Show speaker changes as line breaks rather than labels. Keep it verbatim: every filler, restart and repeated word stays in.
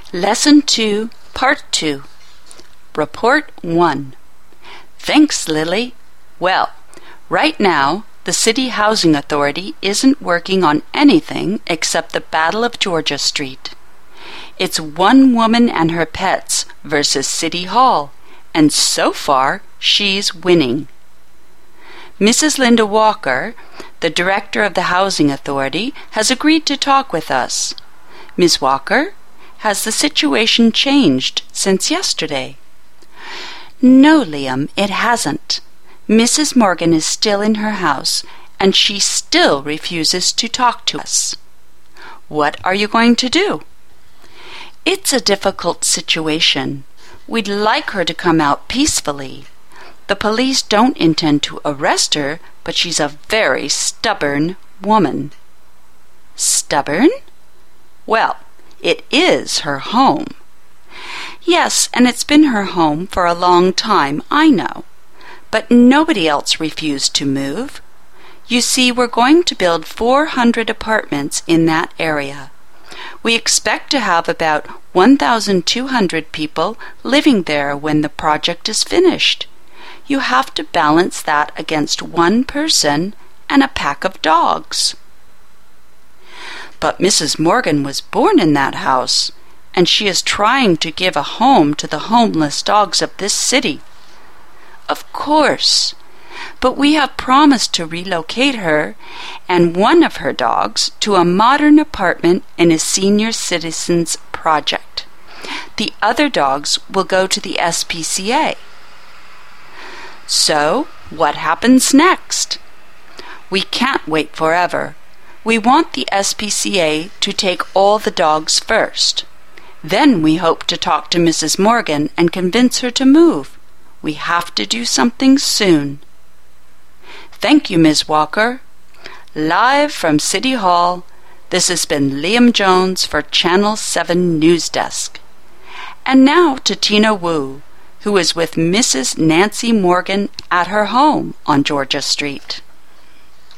Lesson two, Part two. Report one. Thanks, Lily. Well, right now, the City Housing Authority isn't working on anything except the Battle of Georgia Street. It's one woman and her pets versus City Hall, and so far, she's winning. Missus Linda Walker, the director of the Housing Authority, has agreed to talk with us. Miz Walker, has the situation changed since yesterday? No, Liam, it hasn't. Missus Morgan is still in her house, and she still refuses to talk to us. What are you going to do? It's a difficult situation. We'd like her to come out peacefully. The police don't intend to arrest her, but she's a very stubborn woman. Stubborn? Well, it is her home. Yes, and it's been her home for a long time, I know. But nobody else refused to move. You see, we're going to build four hundred apartments in that area. We expect to have about one thousand two hundred people living there when the project is finished. You have to balance that against one person and a pack of dogs. But Missus Morgan was born in that house, and she is trying to give a home to the homeless dogs of this city. Of course, but we have promised to relocate her and one of her dogs to a modern apartment in a senior citizens project. The other dogs will go to the S P C A. So, what happens next? We can't wait forever. We want the S P C A to take all the dogs first. Then we hope to talk to Missus Morgan and convince her to move. We have to do something soon. Thank you, Miz Walker. Live from City Hall, this has been Liam Jones for Channel seven News Desk. And now to Tina Wu, who is with Missus Nancy Morgan at her home on Georgia Street.